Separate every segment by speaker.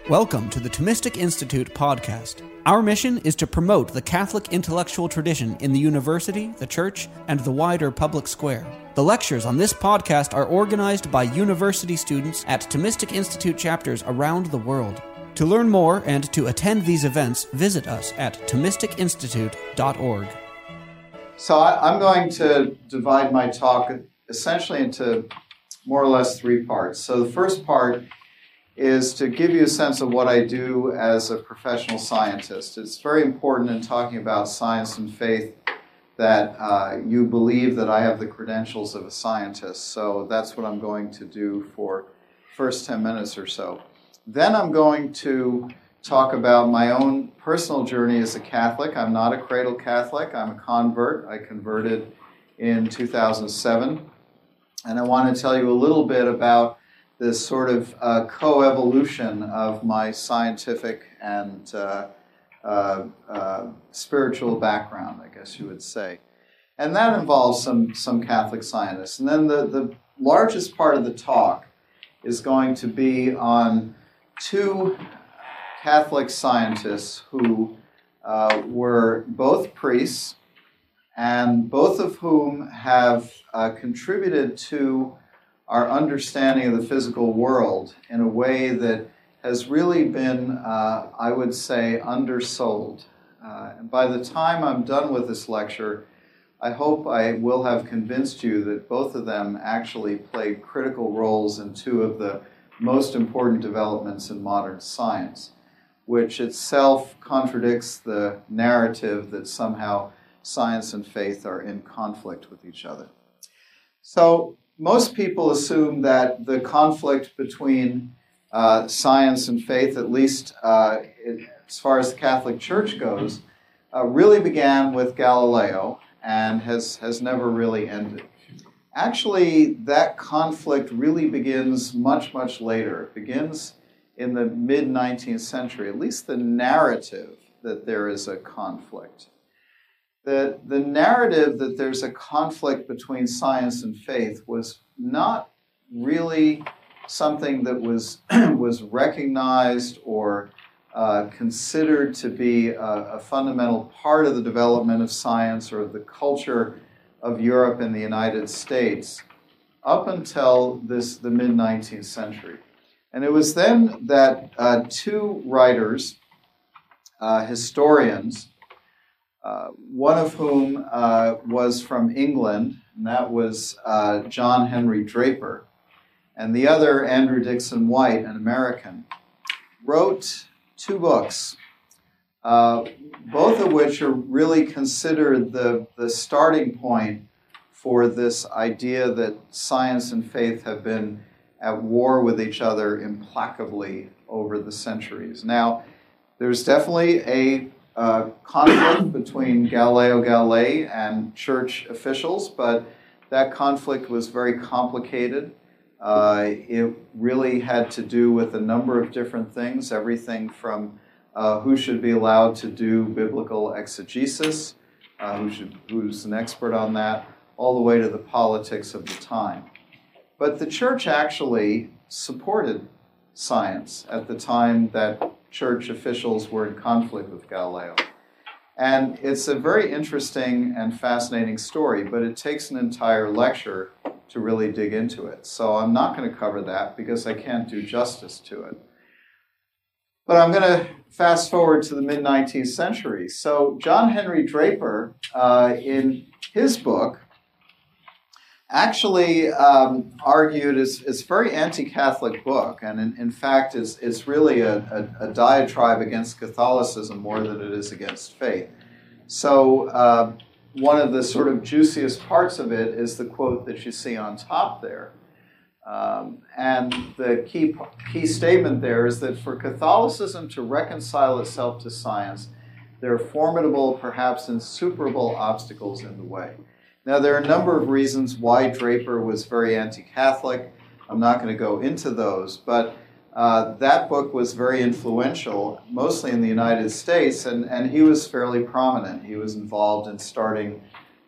Speaker 1: Welcome to the Thomistic Institute podcast. Our mission is to promote the Catholic intellectual tradition in the university, the church, and the wider public square. The lectures on this podcast are organized by university students at Thomistic Institute chapters around the world. To learn more and to attend these events, visit us at ThomisticInstitute.org.
Speaker 2: So I'm going to divide my talk essentially into more or less three parts. So the first part is to give you a sense of what I do as a professional scientist. It's very important in talking about science and faith that you believe that I have the credentials of a scientist. So that's what I'm going to do for the first 10 minutes or so. Then I'm going to talk about my own personal journey as a Catholic. I'm not a cradle Catholic. I'm a convert. I converted in 2007. And I want to tell you a little bit about this sort of co-evolution of my scientific and spiritual background, I guess you would say. And that involves some Catholic scientists. And then the largest part of the talk is going to be on two Catholic scientists who were both priests, and both of whom have contributed to our understanding of the physical world in a way that has really been, I would say, undersold. And by the time I'm done with this lecture, I hope I will have convinced you that both of them actually played critical roles in two of the most important developments in modern science, which itself contradicts the narrative that somehow science and faith are in conflict with each other. So most people assume that the conflict between science and faith, at least as far as the Catholic Church goes, really began with Galileo and has never really ended. Actually, that conflict really begins much, much later. It begins in the mid-19th century, at least the narrative that there is a conflict. The narrative that there's a conflict between science and faith was not really something that was recognized or considered to be a fundamental part of the development of science or the culture of Europe and the United States up until the mid-19th century. And it was then that two writers, historians, one of whom was from England, and that was John Henry Draper, and the other, Andrew Dickson White, an American, wrote two books, both of which are really considered the starting point for this idea that science and faith have been at war with each other implacably over the centuries. Now, there's definitely a conflict between Galileo Galilei and church officials, but that conflict was very complicated. It really had to do with a number of different things, everything from who should be allowed to do biblical exegesis, who's an expert on that, all the way to the politics of the time. But the church actually supported science at the time that church officials were in conflict with Galileo. And it's a very interesting and fascinating story, but it takes an entire lecture to really dig into it. So I'm not going to cover that because I can't do justice to it. But I'm going to fast forward to the mid-19th century. So John Henry Draper, in his book, actually argued, it's a very anti-Catholic book, and in fact it's really a diatribe against Catholicism more than it is against faith. So one of the sort of juiciest parts of it is the quote that you see on top there. And the key statement there is that for Catholicism to reconcile itself to science, there are formidable, perhaps insuperable obstacles in the way. Now, there are a number of reasons why Draper was very anti-Catholic. I'm not going to go into those, but that book was very influential, mostly in the United States, and he was fairly prominent. He was involved in starting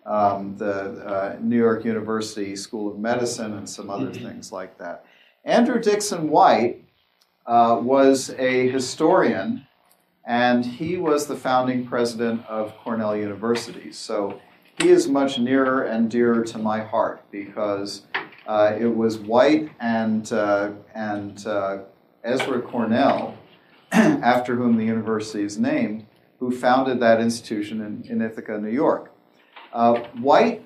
Speaker 2: the New York University School of Medicine and some other things like that. Andrew Dickson White was a historian, and he was the founding president of Cornell University. So he is much nearer and dearer to my heart because it was White and Ezra Cornell, after whom the university is named, who founded that institution in Ithaca, New York. White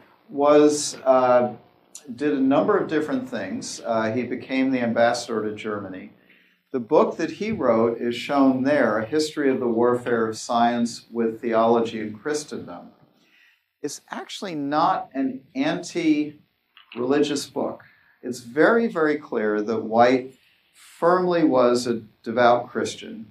Speaker 2: did a number of different things. He became the ambassador to Germany. The book that he wrote is shown there, A History of the Warfare of Science with Theology and Christendom. It's actually not an anti-religious book. It's very, very clear that White firmly was a devout Christian.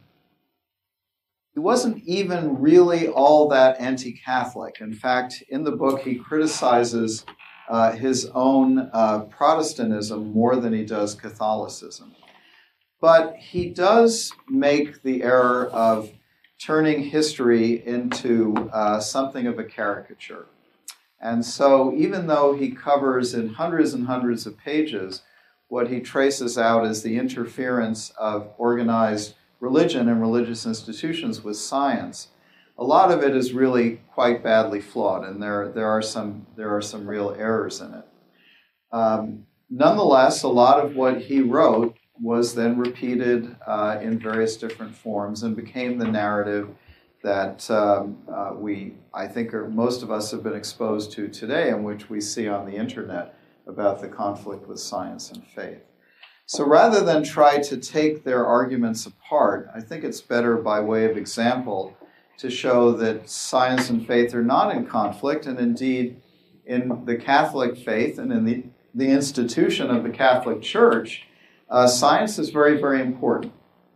Speaker 2: He wasn't even really all that anti-Catholic. In fact, in the book, he criticizes his own Protestantism more than he does Catholicism. But he does make the error of turning history into something of a caricature. And so even though he covers in hundreds and hundreds of pages what he traces out as the interference of organized religion and religious institutions with science, a lot of it is really quite badly flawed, and there are some real errors in it. Nonetheless, a lot of what he wrote was then repeated in various different forms and became the narrative that I think most of us have been exposed to today, and which we see on the internet about the conflict with science and faith. So rather than try to take their arguments apart, I think it's better by way of example to show that science and faith are not in conflict, and indeed in the Catholic faith and in the institution of the Catholic Church, science is very, very important.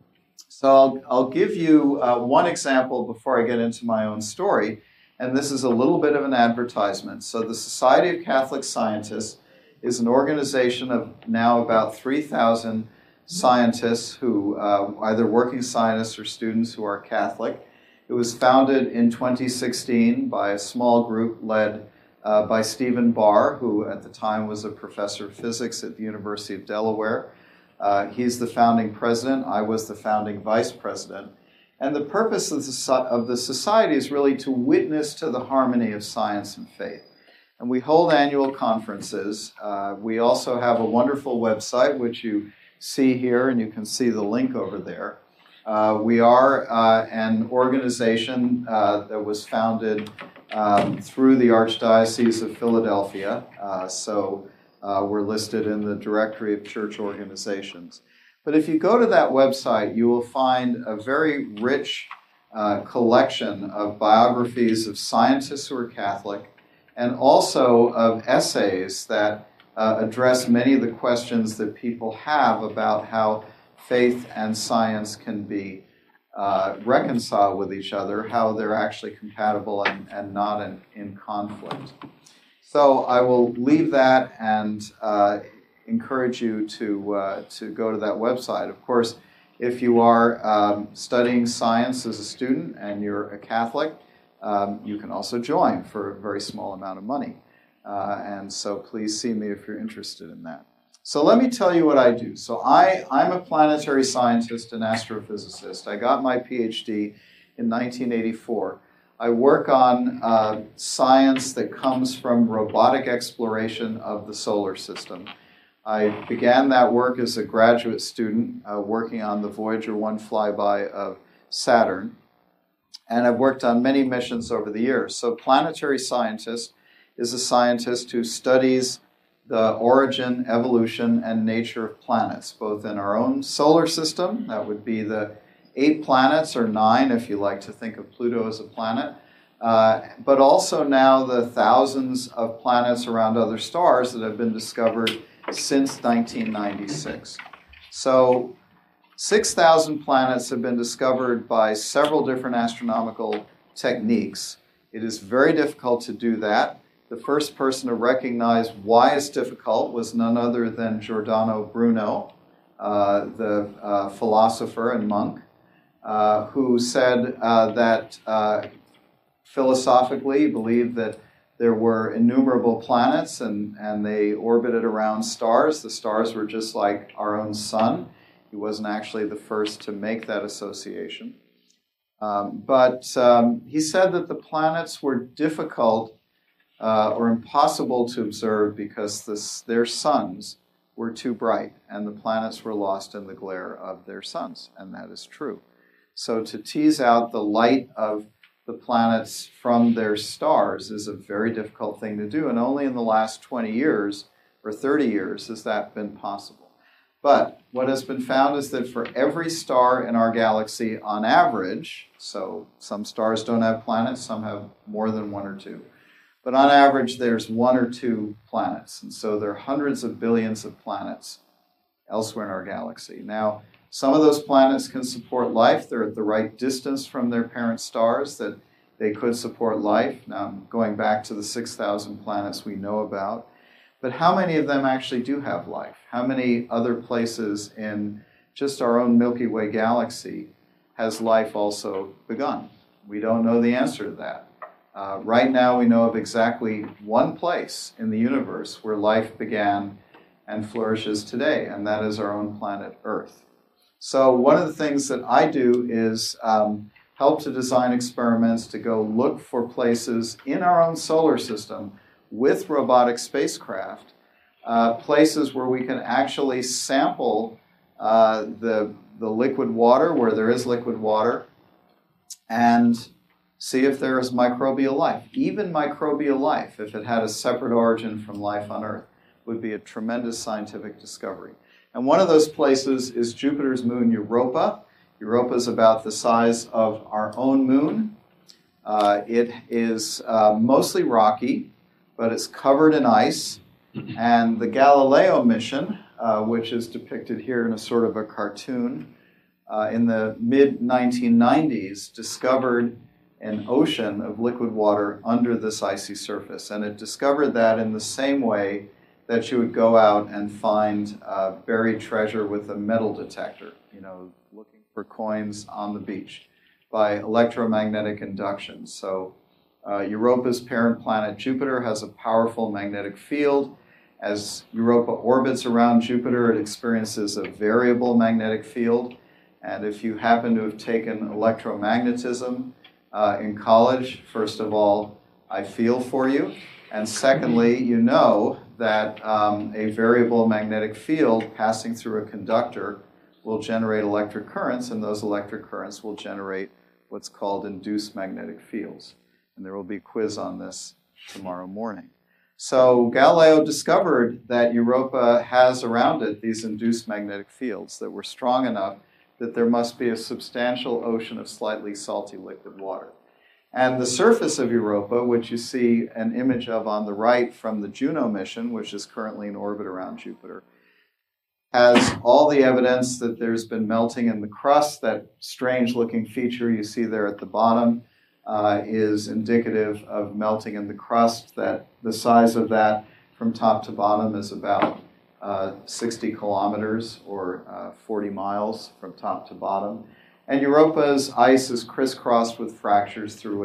Speaker 2: So I'll give you one example before I get into my own story, and this is a little bit of an advertisement. So the Society of Catholic Scientists is an organization of now about 3,000 scientists who, either working scientists or students who are Catholic. It was founded in 2016 by a small group led by Stephen Barr, who at the time was a professor of physics at the University of Delaware. He's the founding president. I was the founding vice president. And the purpose of the society is really to witness to the harmony of science and faith. And we hold annual conferences. We also have a wonderful website, which you see here, and you can see the link over there. We are an organization that was founded through the Archdiocese of Philadelphia. So we're listed in the Directory of Church Organizations. But if you go to that website, you will find a very rich collection of biographies of scientists who are Catholic, and also of essays that address many of the questions that people have about how faith and science can be reconciled with each other, how they're actually compatible and not in conflict. So I will leave that and encourage you to go to that website. Of course, if you are studying science as a student and you're a Catholic, you can also join for a very small amount of money. And so please see me if you're interested in that. So let me tell you what I do. So I'm a planetary scientist and astrophysicist. I got my PhD in 1984. I work on science that comes from robotic exploration of the solar system. I began that work as a graduate student, working on the Voyager 1 flyby of Saturn. And I've worked on many missions over the years. So planetary scientist is a scientist who studies the origin, evolution, and nature of planets, both in our own solar system, that would be the 8 planets, or 9 if you like to think of Pluto as a planet, but also now the thousands of planets around other stars that have been discovered since 1996. So 6,000 planets have been discovered by several different astronomical techniques. It is very difficult to do that. The first person to recognize why it's difficult was none other than Giordano Bruno, the philosopher and monk, who said that philosophically he believed that there were innumerable planets and they orbited around stars. The stars were just like our own sun. He He wasn't actually the first to make that association. He said that the planets were difficult or impossible to observe because their suns were too bright, and the planets were lost in the glare of their suns, and that is true. So to tease out the light of the planets from their stars is a very difficult thing to do, and only in the last 20 years or 30 years has that been possible. But what has been found is that for every star in our galaxy on average, so some stars don't have planets, some have more than one or two, but on average there's one or two planets, and so there are hundreds of billions of planets elsewhere in our galaxy. Now, some of those planets can support life. They're at the right distance from their parent stars that they could support life. Now, I'm going back to the 6,000 planets we know about. But how many of them actually do have life? How many other places in just our own Milky Way galaxy has life also begun? We don't know the answer to that. Right now, we know of exactly one place in the universe where life began and flourishes today, and that is our own planet Earth. So one of the things that I do is help to design experiments to go look for places in our own solar system with robotic spacecraft, places where we can actually sample the liquid water, where there is liquid water, and see if there is microbial life. Even microbial life, if it had a separate origin from life on Earth, would be a tremendous scientific discovery. And one of those places is Jupiter's moon Europa. Europa is about the size of our own moon. It is mostly rocky, but it's covered in ice. And the Galileo mission, which is depicted here in a sort of a cartoon, in the mid-1990s, discovered an ocean of liquid water under this icy surface. And it discovered that in the same way that you would go out and find buried treasure with a metal detector, looking for coins on the beach by electromagnetic induction. So Europa's parent planet Jupiter has a powerful magnetic field. As Europa orbits around Jupiter, it experiences a variable magnetic field. And if you happen to have taken electromagnetism in college, first of all, I feel for you. And secondly, you know that a variable magnetic field passing through a conductor will generate electric currents, and those electric currents will generate what's called induced magnetic fields. And there will be a quiz on this tomorrow morning. So Galileo discovered that Europa has around it these induced magnetic fields that were strong enough that there must be a substantial ocean of slightly salty liquid water. And the surface of Europa, which you see an image of on the right from the Juno mission, which is currently in orbit around Jupiter, has all the evidence that there's been melting in the crust. That strange-looking feature you see there at the bottom is indicative of melting in the crust. That the size of that from top to bottom is about 60 kilometers or 40 miles from top to bottom. And Europa's ice is crisscrossed with fractures through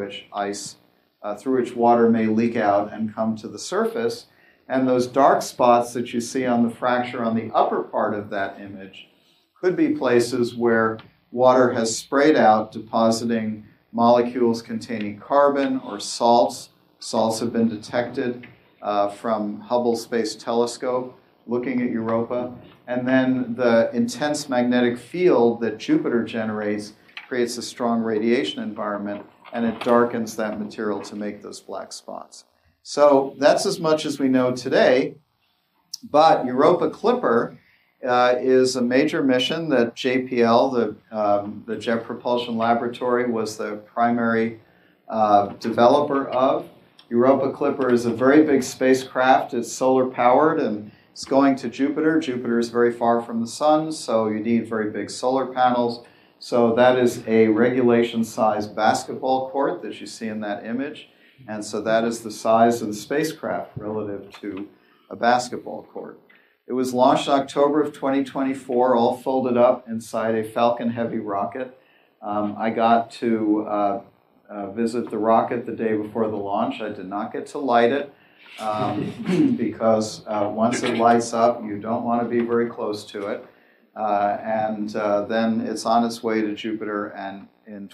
Speaker 2: which water may leak out and come to the surface. And those dark spots that you see on the fracture on the upper part of that image could be places where water has sprayed out, depositing molecules containing carbon or salts. Salts have been detected from Hubble Space Telescope looking at Europa. And then the intense magnetic field that Jupiter generates creates a strong radiation environment, and it darkens that material to make those black spots. So that's as much as we know today. But Europa Clipper is a major mission that JPL, the Jet Propulsion Laboratory, was the primary developer of. Europa Clipper is a very big spacecraft. It's solar powered, and it's going to Jupiter. Jupiter is very far from the sun, so you need very big solar panels. So that is a regulation-sized basketball court that you see in that image. And so that is the size of the spacecraft relative to a basketball court. It was launched in October of 2024, all folded up inside a Falcon Heavy rocket. I got to visit the rocket the day before the launch. I did not get to light it. Because once it lights up, you don't want to be very close to it. and then it's on its way to Jupiter, and in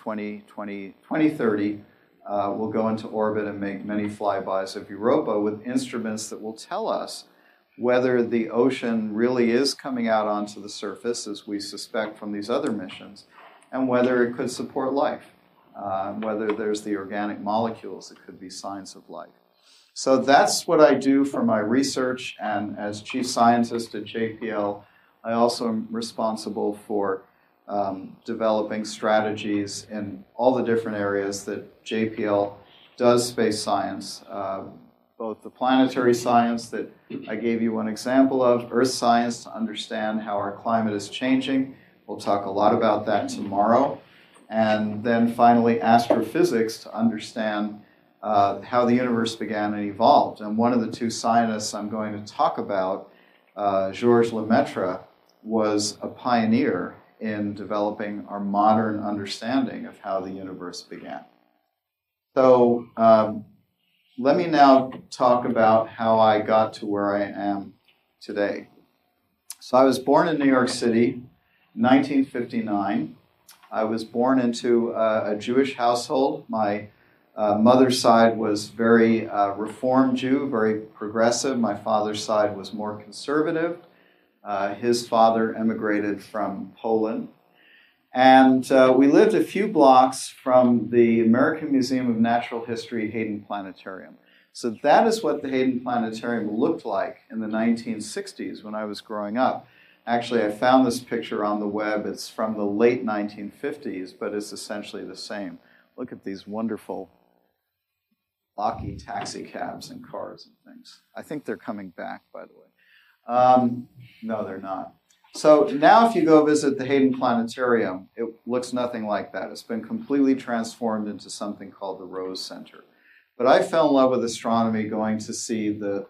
Speaker 2: 2030 will go into orbit and make many flybys of Europa with instruments that will tell us whether the ocean really is coming out onto the surface, as we suspect from these other missions, and whether it could support life, whether there's the organic molecules that could be signs of life. So that's what I do for my research, and as chief scientist at JPL, I also am responsible for developing strategies in all the different areas that JPL does space science, both the planetary science that I gave you one example of, Earth science to understand how our climate is changing. We'll talk a lot about that tomorrow. And then finally, astrophysics to understand how the universe began and evolved. And one of the two scientists I'm going to talk about, Georges Lemaitre, was a pioneer in developing our modern understanding of how the universe began. So let me now talk about how I got to where I am today. So I was born in New York City, 1959. I was born into a Jewish household. My mother's side was very Reform Jew, very progressive. My father's side was more conservative. His father emigrated from Poland. And we lived a few blocks from the American Museum of Natural History Hayden Planetarium. So that is what the Hayden Planetarium looked like in the 1960s when I was growing up. Actually, I found this picture on the web. It's from the late 1950s, but it's essentially the same. Look at these wonderful blocky taxi cabs and cars and things. I think they're coming back, by the way. No, they're not. So now if you go visit the Hayden Planetarium, it looks nothing like that. It's been completely transformed into something called the Rose Center. But I fell in love with astronomy going to see the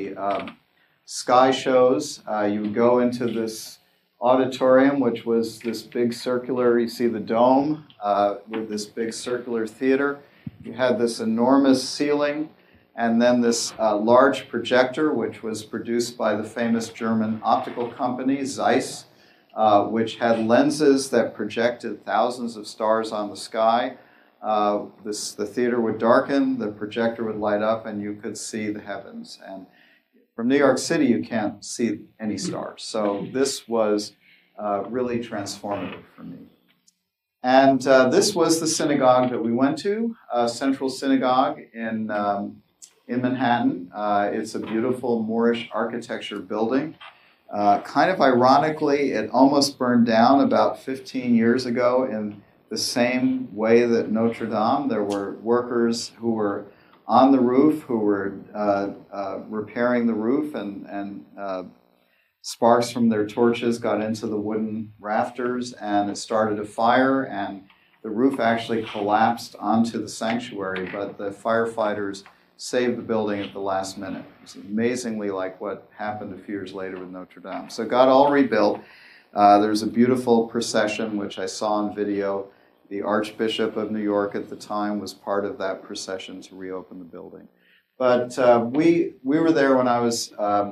Speaker 2: sky shows. You would go into this auditorium, which was this big circular, you see the dome with this big circular theater. You had this enormous ceiling, and then this large projector, which was produced by the famous German optical company, Zeiss, which had lenses that projected thousands of stars on the sky. The theater would darken, the projector would light up, and you could see the heavens. And from New York City, you can't see any stars. So this was really transformative for me. And this was the synagogue that we went to, Central Synagogue in Manhattan. It's a beautiful Moorish architecture building. Kind of ironically, it almost burned down about 15 years ago in the same way that Notre Dame. There were workers who were on the roof who were repairing the roof, and sparks from their torches got into the wooden rafters, and it started a fire, and the roof actually collapsed onto the sanctuary, but the firefighters saved the building at the last minute. It's amazingly like what happened a few years later with Notre Dame. So it got all rebuilt. There's a beautiful procession, which I saw on video. The Archbishop of New York at the time was part of that procession to reopen the building. But we were there when I was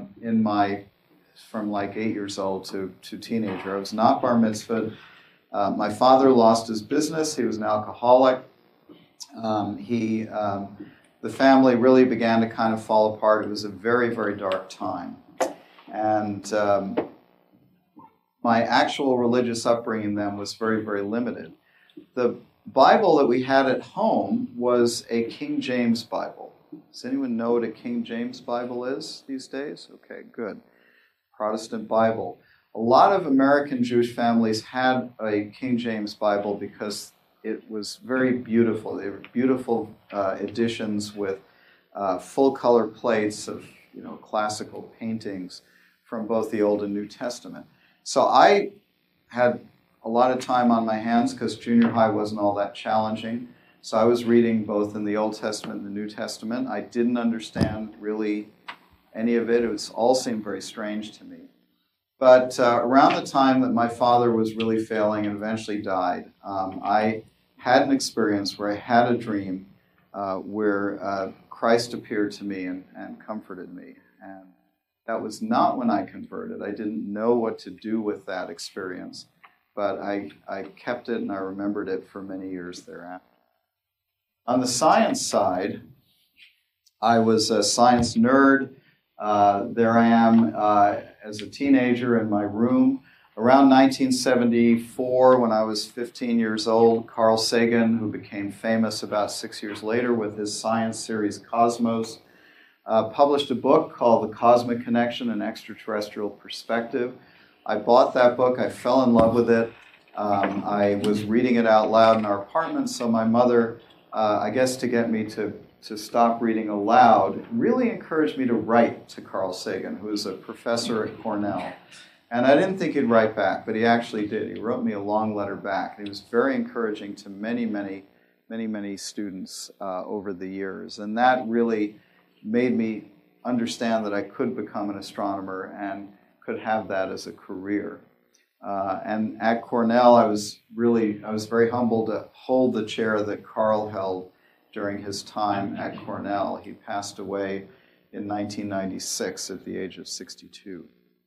Speaker 2: from like 8 years old to teenager. I was not bar mitzvahed. My father lost his business. He was an alcoholic. The family really began to kind of fall apart. It was a very, very dark time. And my actual religious upbringing then was very, very limited. The Bible that we had at home was a King James Bible. Does anyone know what a King James Bible is these days? Okay, good. Protestant Bible. A lot of American Jewish families had a King James Bible because it was very beautiful. They were beautiful editions with full-color plates of classical paintings from both the Old and New Testament. So I had a lot of time on my hands because junior high wasn't all that challenging. So I was reading both in the Old Testament and the New Testament. I didn't understand really any of it. It all seemed very strange to me. But around the time that my father was really failing and eventually died, I had an experience where I had a dream where Christ appeared to me and comforted me. And That was not when I converted. I didn't know what to do with that experience, but I kept it and I remembered it for many years thereafter. On the science side, I was a science nerd. There I am as a teenager in my room. Around 1974, when I was 15 years old, Carl Sagan, who became famous about 6 years later with his science series Cosmos, published a book called The Cosmic Connection, An Extraterrestrial Perspective. I bought that book. I fell in love with it. I was reading it out loud in our apartment, so my mother, I guess to get me to stop reading aloud, really encouraged me to write to Carl Sagan, who was a professor at Cornell. And I didn't think he'd write back, but he actually did. He wrote me a long letter back. He was very encouraging to many students over the years. And that really made me understand that I could become an astronomer and could have that as a career. And at Cornell, I was very humbled to hold the chair that Carl held during his time at Cornell. He passed away in 1996 at the age of 62.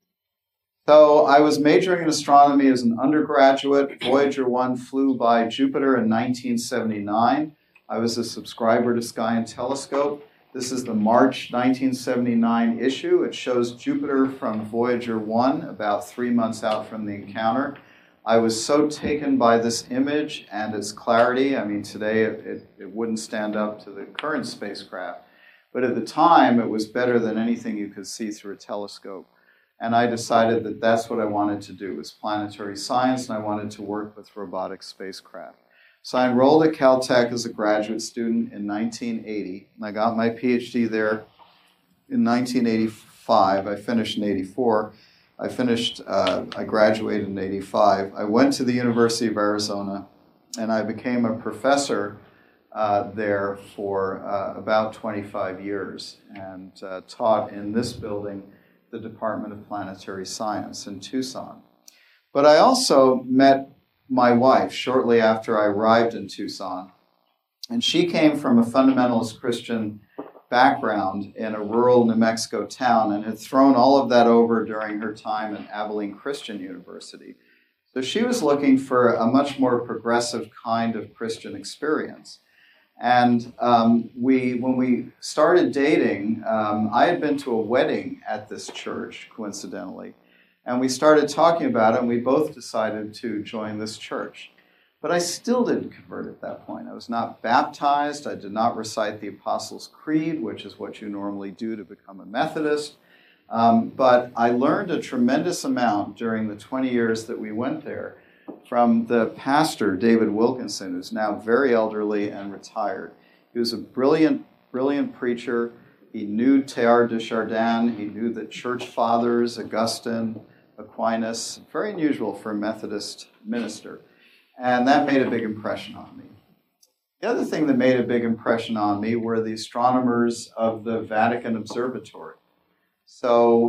Speaker 2: So I was majoring in astronomy as an undergraduate. Voyager 1 flew by Jupiter in 1979. I was a subscriber to Sky and Telescope. This is the March 1979 issue. It shows Jupiter from Voyager 1, about 3 months out from the encounter. I was so taken by this image and its clarity. I mean, today it wouldn't stand up to the current spacecraft. But at the time, it was better than anything you could see through a telescope. And I decided that that's what I wanted to do, was planetary science, and I wanted to work with robotic spacecraft. So I enrolled at Caltech as a graduate student in 1980, and I got my PhD there in 1985. I finished in 84. I graduated in 85. I went to the University of Arizona, and I became a professor there for about 25 years, and taught in this building, the Department of Planetary Science in Tucson. But I also met my wife shortly after I arrived in Tucson, and she came from a fundamentalist Christian background in a rural New Mexico town and had thrown all of that over during her time at Abilene Christian University. So she was looking for a much more progressive kind of Christian experience. And when we started dating, I had been to a wedding at this church, coincidentally, and we started talking about it, and we both decided to join this church. But I still didn't convert at that point. I was not baptized. I did not recite the Apostles' Creed, which is what you normally do to become a Methodist. But I learned a tremendous amount during the 20 years that we went there from the pastor, David Wilkinson, who's now very elderly and retired. He was a brilliant preacher. He knew Teilhard de Chardin. He knew the church fathers, Augustine, Aquinas. Very unusual for a Methodist minister. And that made a big impression on me. The other thing that made a big impression on me were the astronomers of the Vatican Observatory. So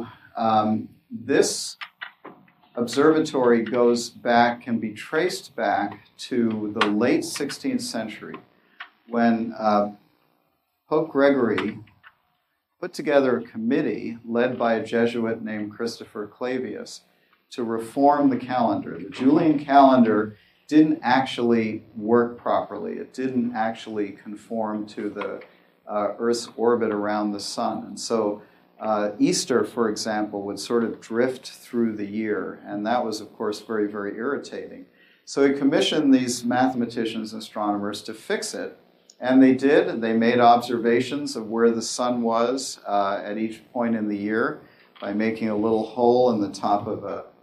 Speaker 2: this observatory can be traced back to the late 16th century when Pope Gregory put together a committee led by a Jesuit named Christopher Clavius to reform the calendar. The Julian calendar didn't actually work properly. It didn't actually conform to the Earth's orbit around the sun. And so Easter, for example, would sort of drift through the year, and that was, of course, very, very irritating. So he commissioned these mathematicians and astronomers to fix it, and they did. They made observations of where the sun was at each point in the year by making a little hole in the top of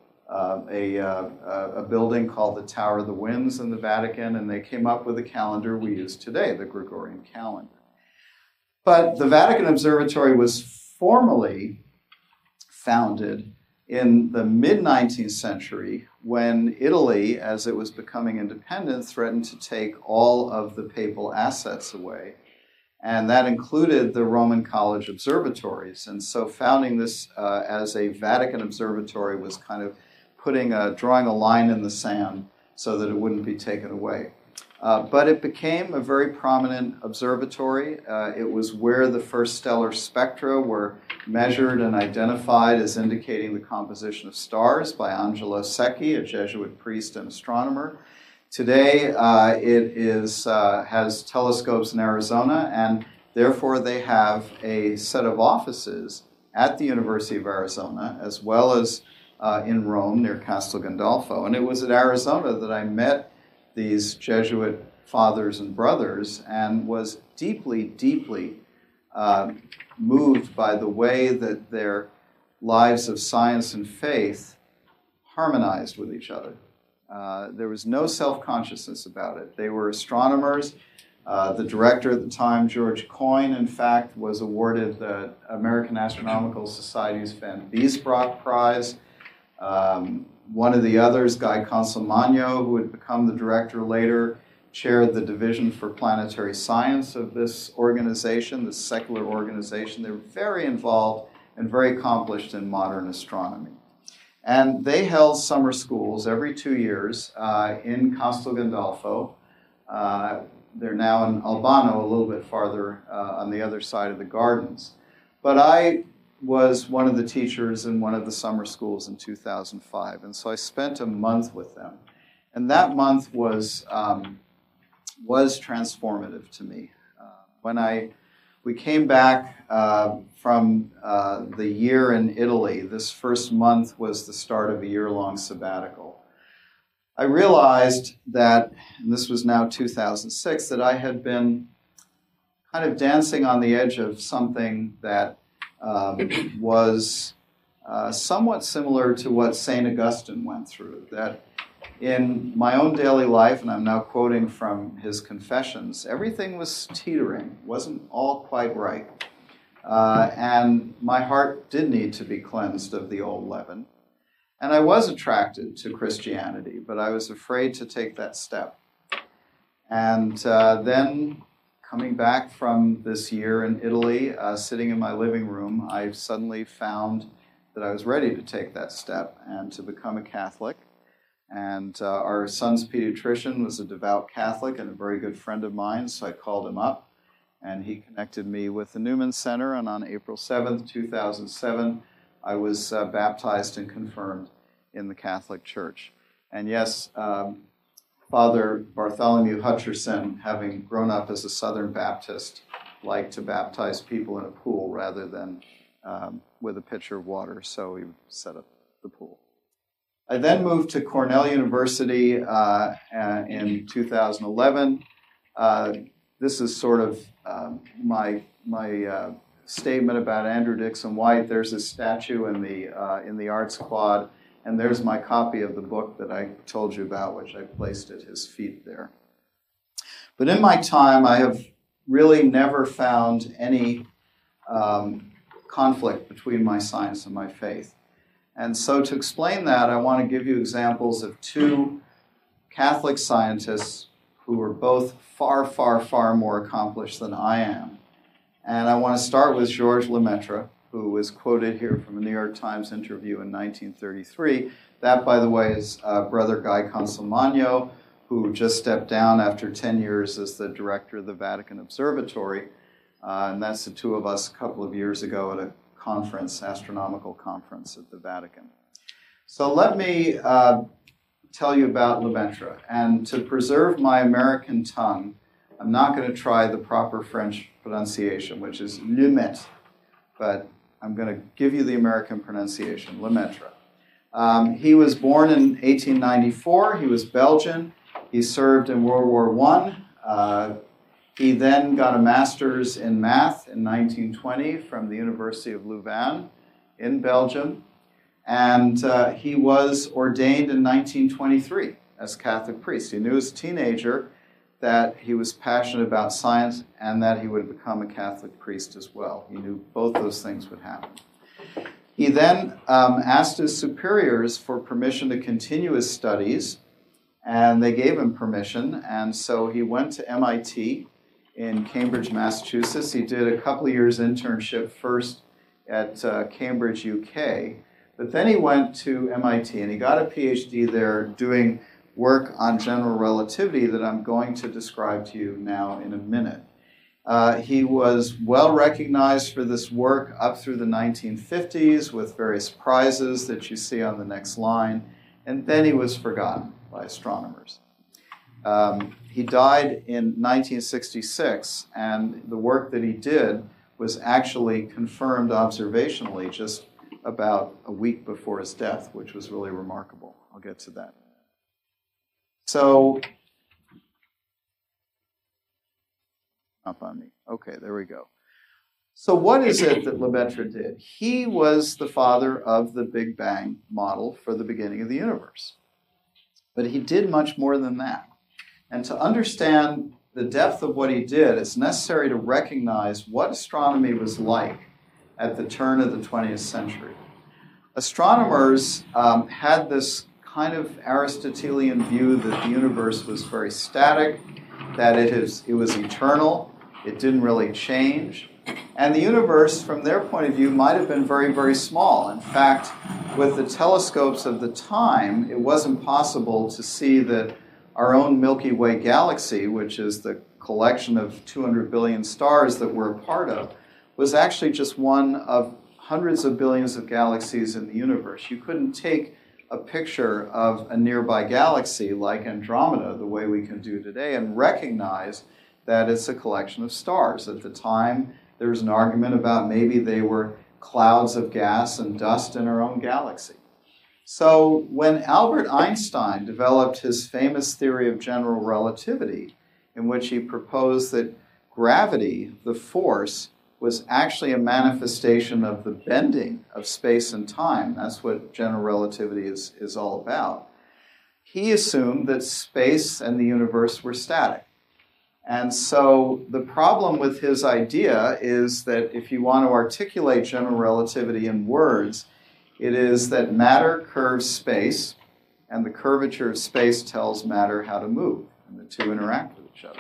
Speaker 2: a building called the Tower of the Winds in the Vatican, and they came up with the calendar we use today, the Gregorian calendar. But the Vatican Observatory was formally founded in the mid-19th century when Italy, as it was becoming independent, threatened to take all of the papal assets away. And that included the Roman College observatories. And so founding this as a Vatican observatory was kind of drawing a line in the sand so that it wouldn't be taken away. But it became a very prominent observatory. It was where the first stellar spectra were measured and identified as indicating the composition of stars by Angelo Secchi, a Jesuit priest and astronomer. Today, has telescopes in Arizona, and therefore they have a set of offices at the University of Arizona, as well as in Rome near Castel Gandolfo. And it was at Arizona that I met these Jesuit fathers and brothers and was deeply, deeply moved by the way that their lives of science and faith harmonized with each other. There was no self-consciousness about it. They were astronomers. The director at the time, George Coyne, in fact, was awarded the American Astronomical Society's Van Biesbrock Prize. One of the others, Guy Consolmagno, who would become the director later, chaired the Division for Planetary Science of this organization, this secular organization. They were very involved and very accomplished in modern astronomy. And they held summer schools every 2 years in Castel Gandolfo. They're now in Albano, a little bit farther on the other side of the gardens. But I was one of the teachers in one of the summer schools in 2005, and so I spent a month with them. And that month was transformative to me. When we came back from the year in Italy, this first month was the start of a year-long sabbatical. I realized that, and this was now 2006, that I had been kind of dancing on the edge of something that was somewhat similar to what St. Augustine went through, that in my own daily life, and I'm now quoting from his Confessions, everything was teetering, wasn't all quite right. And my heart did need to be cleansed of the old leaven. And I was attracted to Christianity, but I was afraid to take that step. And then coming back from this year in Italy, sitting in my living room, I suddenly found that I was ready to take that step and to become a Catholic. And our son's pediatrician was a devout Catholic and a very good friend of mine, so I called him up, and he connected me with the Newman Center, and on April 7th, 2007, I was baptized and confirmed in the Catholic Church. And yes, Father Bartholomew Hutcherson, having grown up as a Southern Baptist, liked to baptize people in a pool rather than with a pitcher of water, so he set up the pool. I then moved to Cornell University in 2011. This is sort of my statement about Andrew Dixon White. There's a statue in the Arts Quad, and there's my copy of the book that I told you about, which I placed at his feet there. But in my time, I have really never found any conflict between my science and my faith. And so to explain that, I want to give you examples of two Catholic scientists who are both far, far, far more accomplished than I am. And I want to start with Georges Lemaitre, who was quoted here from a New York Times interview in 1933. That, by the way, is Brother Guy Consolmagno, who just stepped down after 10 years as the director of the Vatican Observatory. And that's the two of us a couple of years ago at a conference, astronomical conference at the Vatican. So let me tell you about Lemaitre. And to preserve my American tongue, I'm not going to try the proper French pronunciation, which is Lemaitre, but I'm going to give you the American pronunciation, Lemaitre. He was born in 1894. He was Belgian. He served in World War I. He then got a master's in math in 1920 from the University of Louvain in Belgium. And he was ordained in 1923 as a Catholic priest. He knew as a teenager that he was passionate about science and that he would become a Catholic priest as well. He knew both those things would happen. He then asked his superiors for permission to continue his studies, and they gave him permission. And so he went to MIT in Cambridge, Massachusetts. He did a couple of years internship first at Cambridge, UK, but then he went to MIT and he got a PhD there doing work on general relativity that I'm going to describe to you now in a minute. He was well recognized for this work up through the 1950s with various prizes that you see on the next line, and then he was forgotten by astronomers. He died in 1966, and the work that he did was actually confirmed observationally just about a week before his death, which was really remarkable. I'll get to that. So, up on me. Okay, there we go. So what is it that Lemaitre did? He was the father of the Big Bang model for the beginning of the universe. But he did much more than that. And to understand the depth of what he did, it's necessary to recognize what astronomy was like at the turn of the 20th century. Astronomers had this kind of Aristotelian view that the universe was very static, that it was eternal, it didn't really change. And the universe, from their point of view, might have been very, very small. In fact, with the telescopes of the time, it wasn't possible to see that our own Milky Way galaxy, which is the collection of 200 billion stars that we're a part of, was actually just one of hundreds of billions of galaxies in the universe. You couldn't take a picture of a nearby galaxy like Andromeda, the way we can do today, and recognize that it's a collection of stars. At the time, there was an argument about maybe they were clouds of gas and dust in our own galaxy. So when Albert Einstein developed his famous theory of general relativity, in which he proposed that gravity, the force, was actually a manifestation of the bending of space and time, that's what general relativity is all about, he assumed that space and the universe were static. And so the problem with his idea is that if you want to articulate general relativity in words, it is that matter curves space, and the curvature of space tells matter how to move, and the two interact with each other.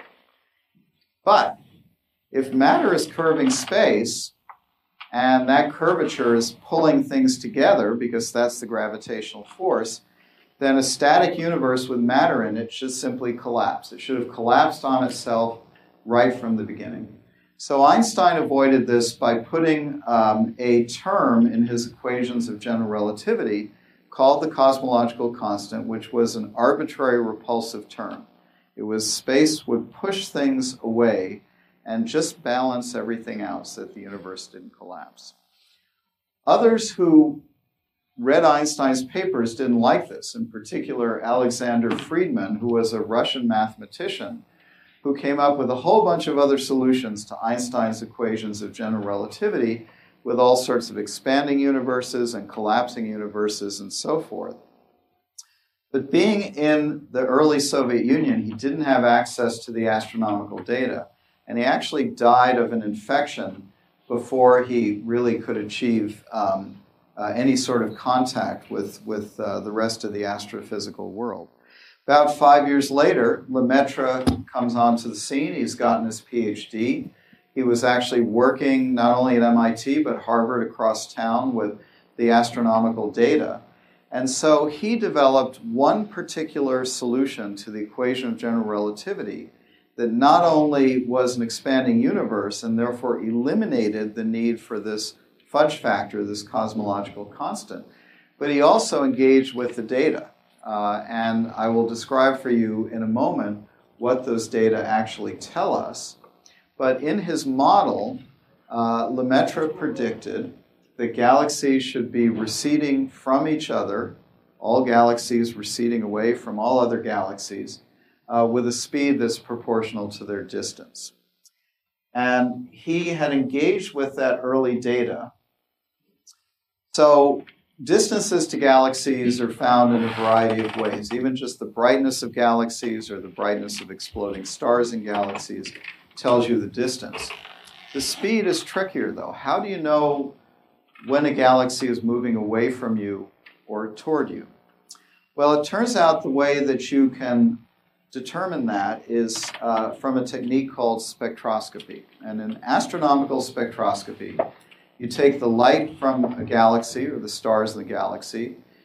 Speaker 2: But if matter is curving space, and that curvature is pulling things together, because that's the gravitational force, then a static universe with matter in it should simply collapse. It should have collapsed on itself right from the beginning. So Einstein avoided this by putting a term in his equations of general relativity called the cosmological constant, which was an arbitrary repulsive term. It was space would push things away and just balance everything out so that the universe didn't collapse. Others who read Einstein's papers didn't like this, in particular Alexander Friedmann, who was a Russian mathematician who came up with a whole bunch of other solutions to Einstein's equations of general relativity with all sorts of expanding universes and collapsing universes and so forth. But being in the early Soviet Union, he didn't have access to the astronomical data, and he actually died of an infection before he really could achieve any sort of contact with the rest of the astrophysical world. About 5 years later, Lemaitre comes onto the scene. He's gotten his PhD. He was actually working not only at MIT, but Harvard across town with the astronomical data. And so he developed one particular solution to the equation of general relativity that not only was an expanding universe and therefore eliminated the need for this fudge factor, this cosmological constant, but he also engaged with the data. And I will describe for you in a moment what those data actually tell us. But in his model, Lemaitre predicted that galaxies should be receding from each other, all galaxies receding away from all other galaxies, with a speed that's proportional to their distance. And he had engaged with that early data. So distances to galaxies are found in a variety of ways. Even just the brightness of galaxies or the brightness of exploding stars in galaxies tells you the distance. The speed is trickier, though. How do you know when a galaxy is moving away from you or toward you? Well, it turns out the way that you can determine that is from a technique called spectroscopy. And in astronomical spectroscopy, you take the light from a galaxy or the stars in the galaxy,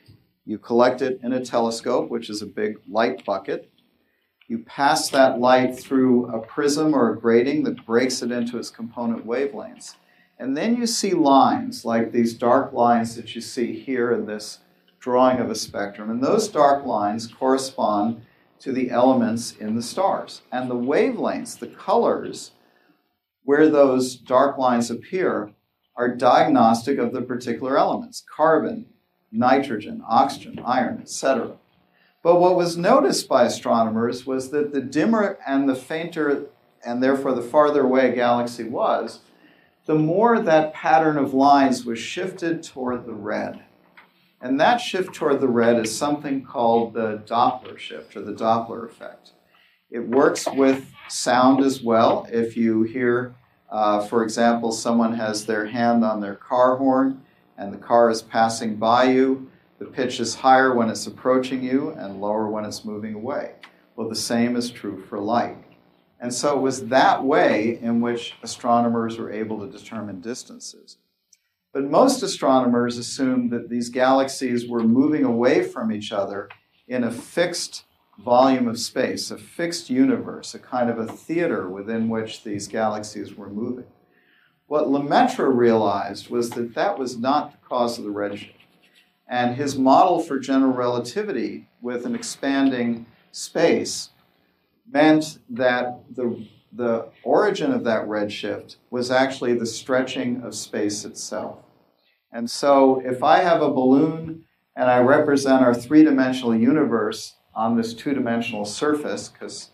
Speaker 2: You collect it in a telescope, which is a big light bucket. You pass that light through a prism or a grating that breaks it into its component wavelengths. And then you see lines, like these dark lines that you see here in this drawing of a spectrum. And those dark lines correspond to the elements in the stars. And the wavelengths, the colors, where those dark lines appear, are diagnostic of the particular elements: carbon, nitrogen, oxygen, iron, etc. But what was noticed by astronomers was that the dimmer and the fainter, and therefore the farther away a galaxy was, the more that pattern of lines was shifted toward the red. And that shift toward the red is something called the Doppler shift, or the Doppler effect. It works with sound as well. If you hear, for example, someone has their hand on their car horn and the car is passing by you, the pitch is higher when it's approaching you and lower when it's moving away. Well, the same is true for light. And so it was that way in which astronomers were able to determine distances. But most astronomers assumed that these galaxies were moving away from each other in a fixed volume of space, a fixed universe, a kind of a theater within which these galaxies were moving. What Lemaitre realized was that that was not the cause of the redshift. And his model for general relativity with an expanding space meant that the origin of that redshift was actually the stretching of space itself. And so if I have a balloon and I represent our three-dimensional universe on this two-dimensional surface, because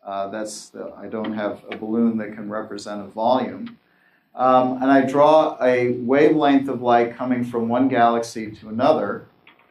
Speaker 2: I don't have a balloon that can represent a volume, and I draw a wavelength of light coming from one galaxy to another,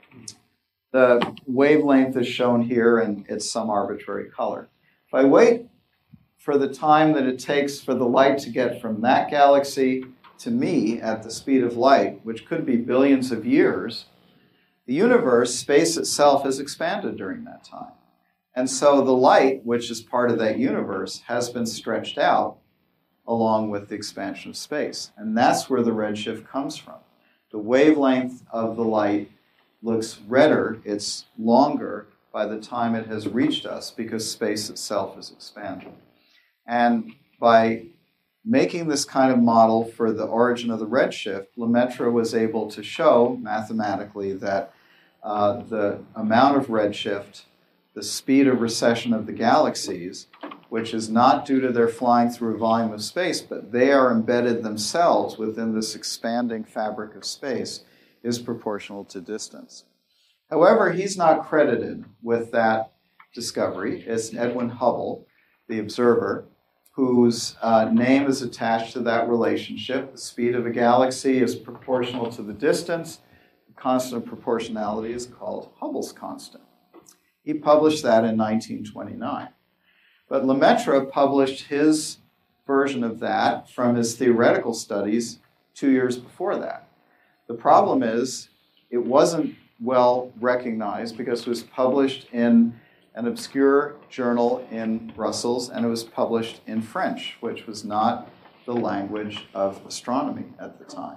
Speaker 2: the wavelength is shown here and it's some arbitrary color. If I wait for the time that it takes for the light to get from that galaxy to me at the speed of light, which could be billions of years, the universe, space itself, has expanded during that time. And so the light, which is part of that universe, has been stretched out along with the expansion of space. And that's where the redshift comes from. The wavelength of the light looks redder, it's longer by the time it has reached us because space itself is expanding. And by making this kind of model for the origin of the redshift, Lemaitre was able to show mathematically that the amount of redshift, the speed of recession of the galaxies, which is not due to their flying through a volume of space, but they are embedded themselves within this expanding fabric of space, is proportional to distance. However, he's not credited with that discovery. It's Edwin Hubble, the observer, whose name is attached to that relationship. The speed of a galaxy is proportional to the distance. The constant of proportionality is called Hubble's constant. He published that in 1929. But Lemaitre published his version of that from his theoretical studies 2 years before that. The problem is it wasn't well recognized because it was published in an obscure journal in Brussels, and it was published in French, which was not the language of astronomy at the time.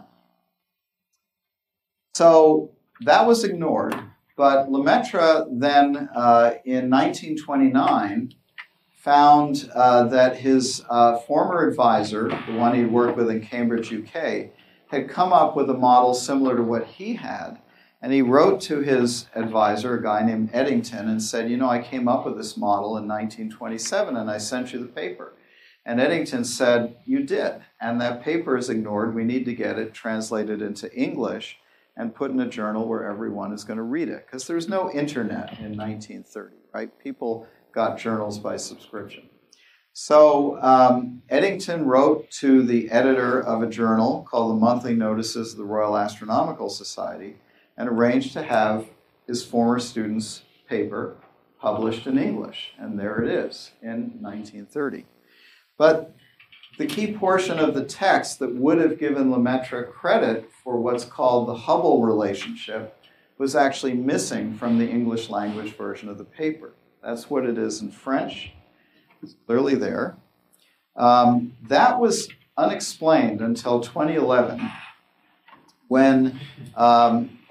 Speaker 2: So that was ignored, but Lemaitre then, in 1929, found that his former advisor, the one he worked with in Cambridge, UK, had come up with a model similar to what he had. And he wrote to his advisor, a guy named Eddington, and said, you know, I came up with this model in 1927 and I sent you the paper. And Eddington said, you did. And that paper is ignored. We need to get it translated into English and put in a journal where everyone is going to read it. Because there's no internet in 1930, right? People got journals by subscription. So Eddington wrote to the editor of a journal called the Monthly Notices of the Royal Astronomical Society and arranged to have his former student's paper published in English. And there it is in 1930. But the key portion of the text that would have given Lemaitre credit for what's called the Hubble relationship was actually missing from the English language version of the paper. That's what it is in French. It's clearly there. That was unexplained until 2011 when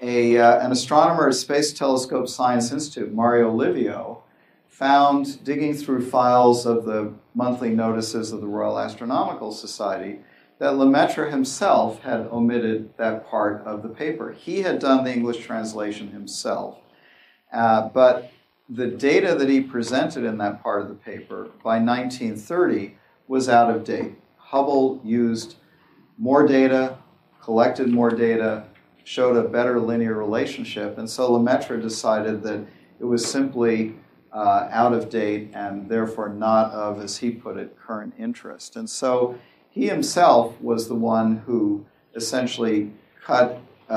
Speaker 2: an astronomer at Space Telescope Science Institute, Mario Livio, found, digging through files of the monthly notices of the Royal Astronomical Society, that Lemaitre himself had omitted that part of the paper. He had done the English translation himself, but the data that he presented in that part of the paper by 1930 was out of date. Hubble used more data, collected more data, showed a better linear relationship, and so Lemaitre decided that it was simply out of date and therefore not of, as he put it, current interest. And so he himself was the one who essentially cut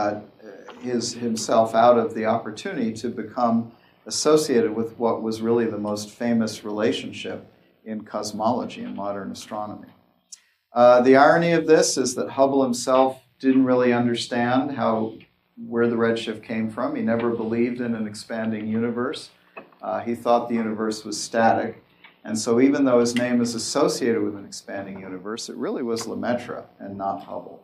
Speaker 2: himself out of the opportunity to become associated with what was really the most famous relationship in cosmology and modern astronomy. The irony of this is that Hubble himself didn't really understand where the redshift came from. He never believed in an expanding universe. He thought the universe was static. And so even though his name is associated with an expanding universe, it really was Lemaitre and not Hubble.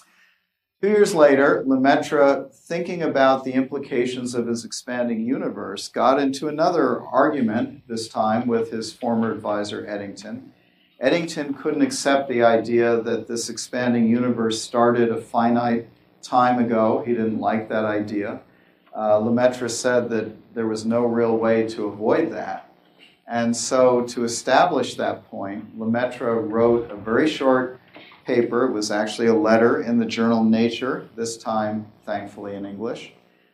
Speaker 2: 2 years later, Lemaitre, thinking about the implications of his expanding universe, got into another argument, this time with his former advisor, Eddington. Eddington couldn't accept the idea that this expanding universe started a finite time ago. He didn't like that idea. Lemaitre said that there was no real way to avoid that. And so to establish that point, Lemaitre wrote a very short paper. It was actually a letter in the journal Nature, this time, thankfully, in English.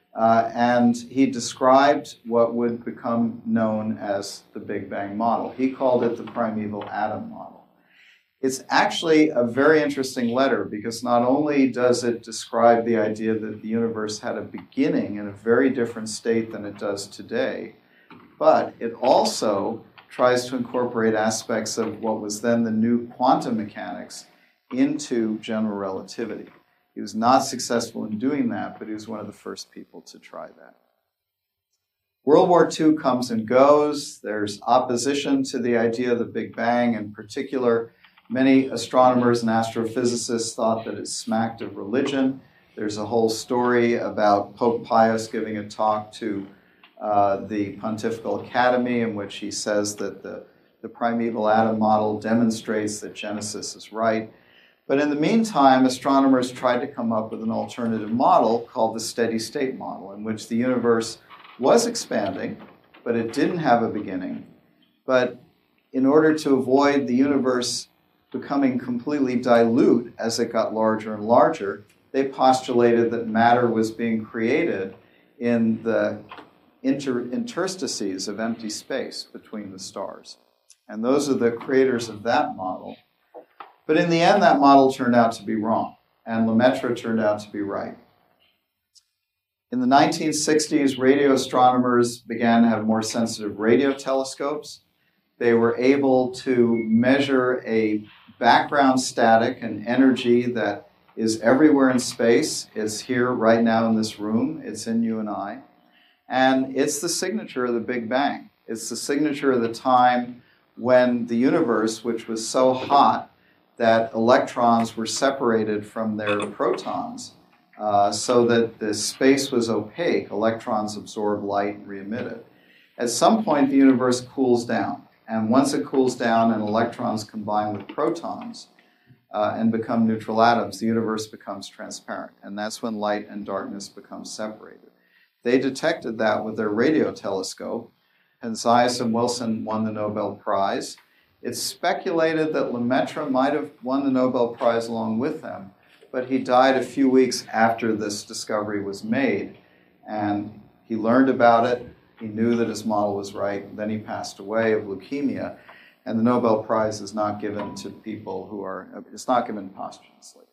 Speaker 2: And he described what would become known as the Big Bang model. He called it the primeval atom model. It's actually a very interesting letter because not only does it describe the idea that the universe had a beginning in a very different state than it does today, but it also tries to incorporate aspects of what was then the new quantum mechanics into general relativity. He was not successful in doing that, but he was one of the first people to try that. World War II comes and goes. There's opposition to the idea of the Big Bang. In particular, many astronomers and astrophysicists thought that it smacked of religion. There's a whole story about Pope Pius giving a talk to the Pontifical Academy in which he says that the primeval atom model demonstrates that Genesis is right. But in the meantime, astronomers tried to come up with an alternative model called the steady state model, in which the universe was expanding, but it didn't have a beginning. But in order to avoid the universe becoming completely dilute as it got larger and larger, they postulated that matter was being created in the interstices of empty space between the stars. And those are the creators of that model. But in the end, that model turned out to be wrong, and Lemaitre turned out to be right. In the 1960s, radio astronomers began to have more sensitive radio telescopes. They were able to measure a background static, an energy that is everywhere in space. It's here right now in this room. It's in you and I. And it's the signature of the Big Bang. It's the signature of the time when the universe, which was so hot that electrons were separated from their protons, so that the space was opaque. Electrons absorb light and re-emit it. At some point, the universe cools down. And once it cools down and electrons combine with protons and become neutral atoms, the universe becomes transparent. And that's when light and darkness become separated. They detected that with their radio telescope. Penzias and Wilson won the Nobel Prize. It's speculated that Lemaitre might have won the Nobel Prize along with them, but he died a few weeks after this discovery was made. And he learned about it. He knew that his model was right. Then he passed away of leukemia. And the Nobel Prize is not given to people who are, it's not given posthumously.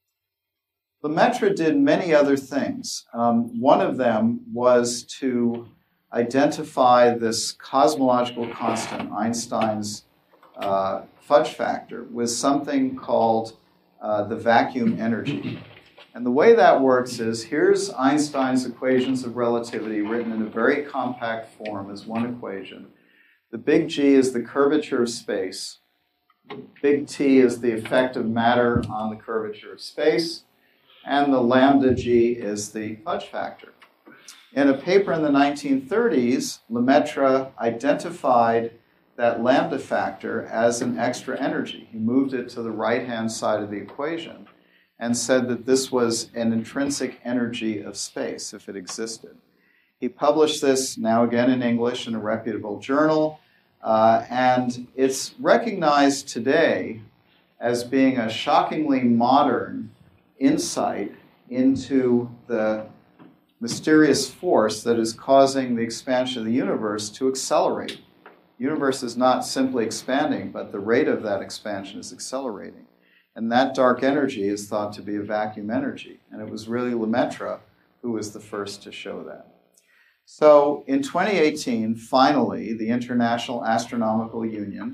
Speaker 2: Lemaitre did many other things. One of them was to identify this cosmological constant, Einstein's fudge factor, with something called the vacuum energy. And the way that works is, here's Einstein's equations of relativity written in a very compact form as one equation. The big G is the curvature of space. Big T is the effect of matter on the curvature of space. and the lambda g is the fudge factor. In a paper in the 1930s, Lemaitre identified that lambda factor as an extra energy. He moved it to the right-hand side of the equation and said that this was an intrinsic energy of space, if it existed. He published this, now again in English, in a reputable journal, and it's recognized today as being a shockingly modern insight into the mysterious force that is causing the expansion of the universe to accelerate. The universe is not simply expanding, but the rate of that expansion is accelerating. And that dark energy is thought to be a vacuum energy. And it was really Lemaitre who was the first to show that. So in 2018, finally, the International Astronomical Union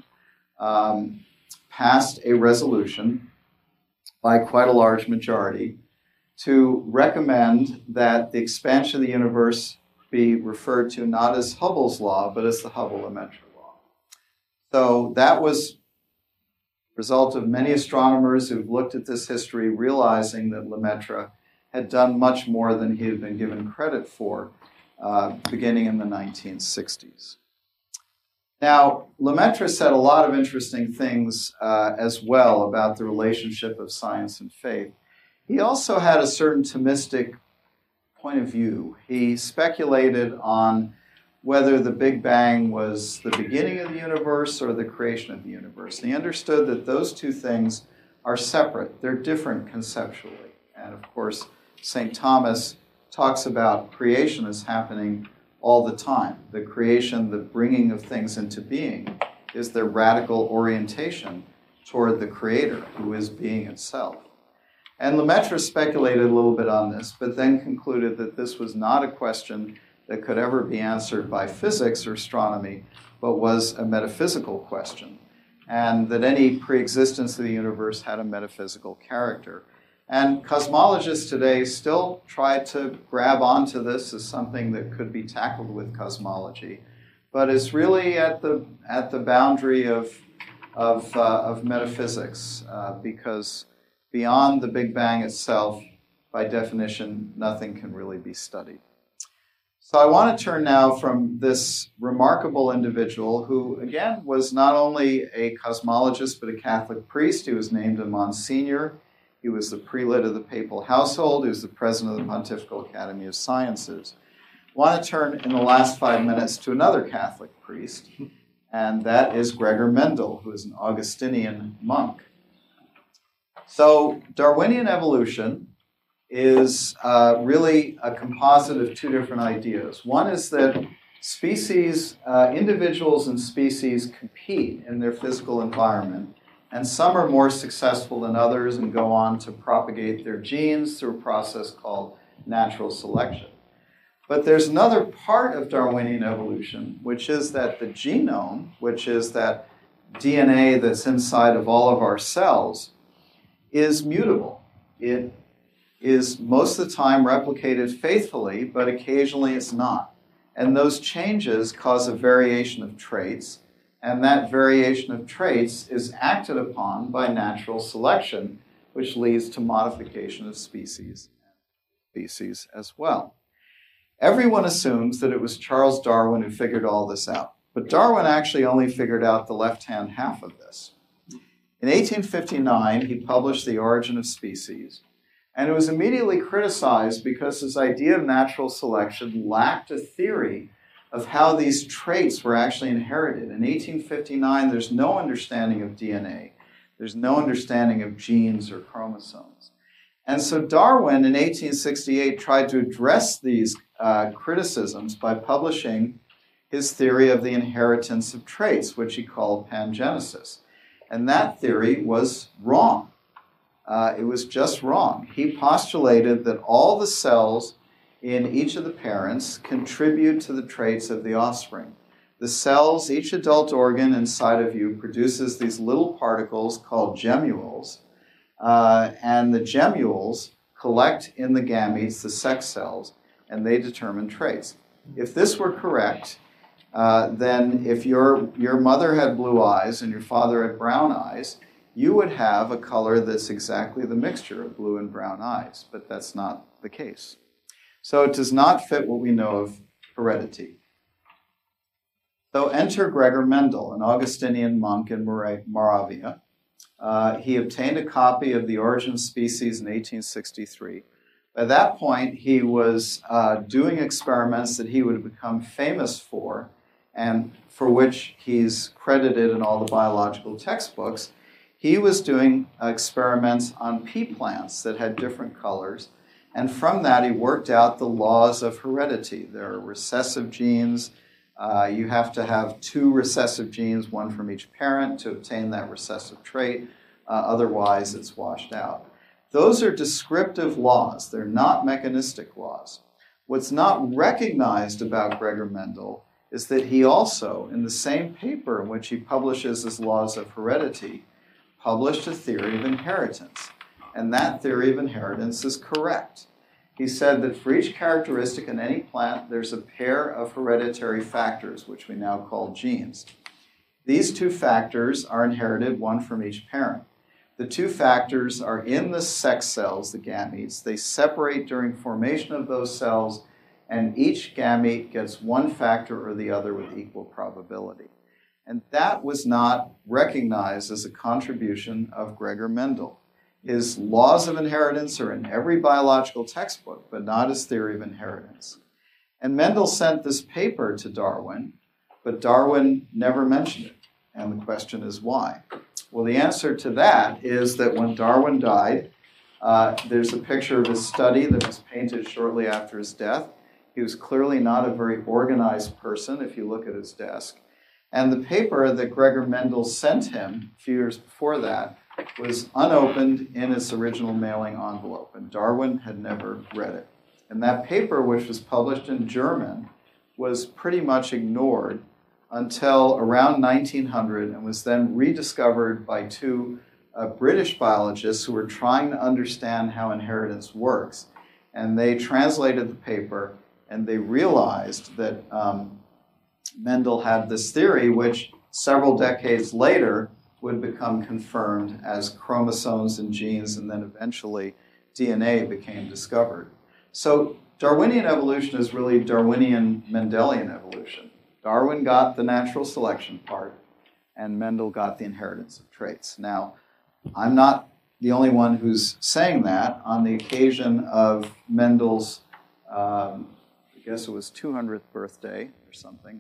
Speaker 2: passed a resolution by quite a large majority to recommend that the expansion of the universe be referred to not as Hubble's law, but as the Hubble-Lemaitre law. So that was the result of many astronomers who've looked at this history, realizing that Lemaitre had done much more than he had been given credit for, beginning in the 1960s. Now, Lemaitre said a lot of interesting things as well about the relationship of science and faith. He also had a certain Thomistic point of view. He speculated on whether the Big Bang was the beginning of the universe or the creation of the universe. And he understood that those two things are separate. They're different conceptually. And of course, St. Thomas talks about creation as happening all the time. The creation, the bringing of things into being, is their radical orientation toward the Creator, who is being itself. And Lemaitre speculated a little bit on this, but then concluded that this was not a question that could ever be answered by physics or astronomy, but was a metaphysical question, and that any pre-existence of the universe had a metaphysical character. And cosmologists today still try to grab onto this as something that could be tackled with cosmology, but it's really at the boundary of metaphysics, because beyond the Big Bang itself, by definition, nothing can really be studied. So I want to turn now from this remarkable individual who, again, was not only a cosmologist but a Catholic priest. He was named a Monsignor. He was the prelate of the papal household. He was the president of the Pontifical Academy of Sciences. I want to turn in the last 5 minutes to another Catholic priest, and that is Gregor Mendel, who is an Augustinian monk. So Darwinian evolution is really a composite of two different ideas. One is that species, individuals and species compete in their physical environment, and some are more successful than others and go on to propagate their genes through a process called natural selection. But there's another part of Darwinian evolution, which is that the genome, which is that DNA that's inside of all of our cells, is mutable. It is most of the time replicated faithfully, but occasionally it's not. And those changes cause a variation of traits, and that variation of traits is acted upon by natural selection, which leads to modification of species as well. Everyone assumes that it was Charles Darwin who figured all this out, but Darwin actually only figured out the left-hand half of this. In 1859, he published The Origin of Species, and it was immediately criticized because his idea of natural selection lacked a theory of how these traits were actually inherited. In 1859, there's no understanding of DNA. There's no understanding of genes or chromosomes. And so Darwin, in 1868, tried to address these criticisms by publishing his theory of the inheritance of traits, which he called pangenesis. And that theory was wrong. It was just wrong. He postulated that all the cells in each of the parents contribute to the traits of the offspring. The cells, each adult organ inside of you produces these little particles called gemmules, and the gemmules collect in the gametes, the sex cells, and they determine traits. If this were correct, then if your mother had blue eyes and your father had brown eyes, you would have a color that's exactly the mixture of blue and brown eyes, but that's not the case. So it does not fit what we know of heredity. So enter Gregor Mendel, an Augustinian monk in Moravia. He obtained a copy of The Origin of Species in 1863. By that point, he was doing experiments that he would become famous for, and for which he's credited in all the biological textbooks. He was doing experiments on pea plants that had different colors, and from that he worked out the laws of heredity. There are recessive genes. You have to have 2 recessive genes, one from each parent, to obtain that recessive trait. Otherwise, it's washed out. Those are descriptive laws. They're not mechanistic laws. What's not recognized about Gregor Mendel is that he also, in the same paper in which he publishes his laws of heredity, published a theory of inheritance. And that theory of inheritance is correct. He said that for each characteristic in any plant, there's a pair of hereditary factors, which we now call genes. These 2 factors are inherited, one from each parent. The 2 factors are in the sex cells, the gametes. They separate during formation of those cells, and each gamete gets one factor or the other with equal probability. And that was not recognized as a contribution of Gregor Mendel. His laws of inheritance are in every biological textbook, but not his theory of inheritance. And Mendel sent this paper to Darwin, but Darwin never mentioned it. And the question is why? Well, the answer to that is that when Darwin died, there's a picture of his study that was painted shortly after his death. He was clearly not a very organized person, if you look at his desk. And the paper that Gregor Mendel sent him a few years before that was unopened in its original mailing envelope, and Darwin had never read it. And that paper, which was published in German, was pretty much ignored until around 1900 and was then rediscovered by 2 British biologists who were trying to understand how inheritance works. And they translated the paper, and they realized that Mendel had this theory, which several decades later would become confirmed as chromosomes and genes, and then eventually DNA became discovered. So Darwinian evolution is really Darwinian Mendelian evolution. Darwin got the natural selection part, and Mendel got the inheritance of traits. Now, I'm not the only one who's saying that. On the occasion of Mendel's, I guess it was 200th birthday or something,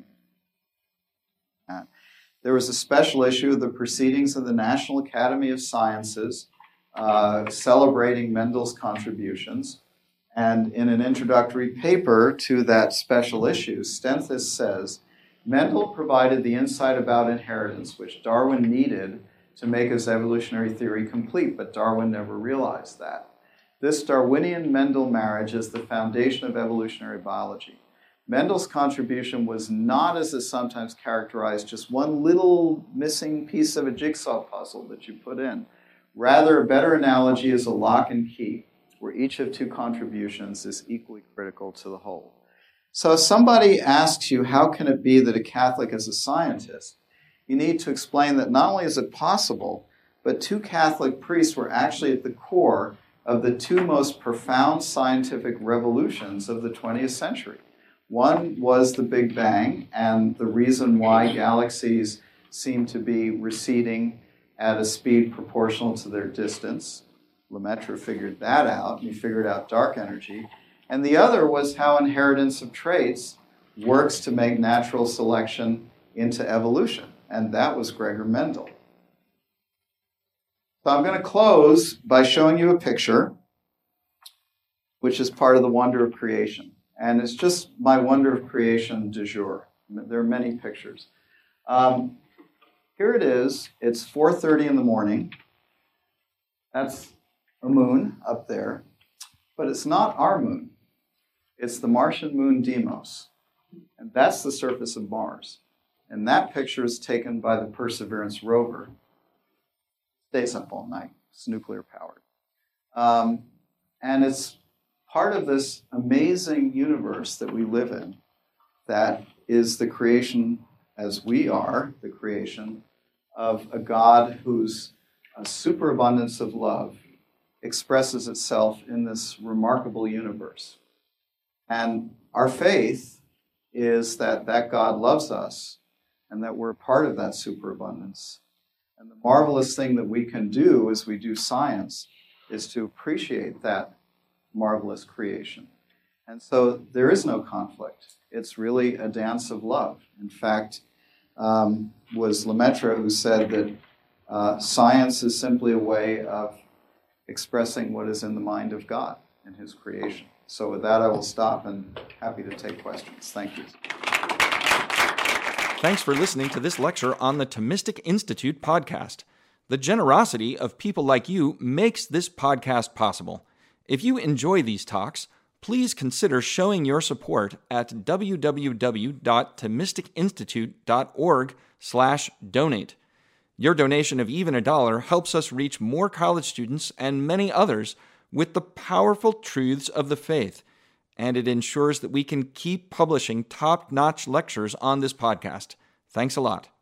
Speaker 2: there was a special issue of the Proceedings of the National Academy of Sciences celebrating Mendel's contributions. And in an introductory paper to that special issue, Stenthus says, Mendel provided the insight about inheritance which Darwin needed to make his evolutionary theory complete, but Darwin never realized that. This Darwinian-Mendel marriage is the foundation of evolutionary biology. Mendel's contribution was not, as is sometimes characterized, just one little missing piece of a jigsaw puzzle that you put in. Rather, a better analogy is a lock and key, where each of 2 contributions is equally critical to the whole. So if somebody asks you, how can it be that a Catholic is a scientist, you need to explain that not only is it possible, but 2 Catholic priests were actually at the core of the 2 most profound scientific revolutions of the 20th century. One was the Big Bang, and the reason why galaxies seem to be receding at a speed proportional to their distance. Lemaitre figured that out, and he figured out dark energy. And the other was how inheritance of traits works to make natural selection into evolution, and that was Gregor Mendel. So I'm going to close by showing you a picture, which is part of the wonder of creation. And it's just my wonder of creation du jour. There are many pictures. Here it is. It's 4:30 in the morning. That's a moon up there. But it's not our moon. It's the Martian moon Deimos. And that's the surface of Mars. And that picture is taken by the Perseverance rover. Stays up all night. It's nuclear powered. And it's part of this amazing universe that we live in that is the creation, as we are, the creation of a God who's superabundance of love expresses itself in this remarkable universe. And our faith is that God loves us and that we're part of that superabundance. And the marvelous thing that we can do as we do science is to appreciate that marvelous creation. And so there is no conflict. It's really a dance of love. In fact, was Lemaitre who said that science is simply a way of expressing what is in the mind of God in his creation. So with that, I will stop and happy to take questions. Thank you.
Speaker 3: Thanks for listening to this lecture on the Thomistic Institute podcast. The generosity of people like you makes this podcast possible. If you enjoy these talks, please consider showing your support at www.thomisticinstitute.org/donate. Your donation of even $1 helps us reach more college students and many others with the powerful truths of the faith, and it ensures that we can keep publishing top-notch lectures on this podcast. Thanks a lot.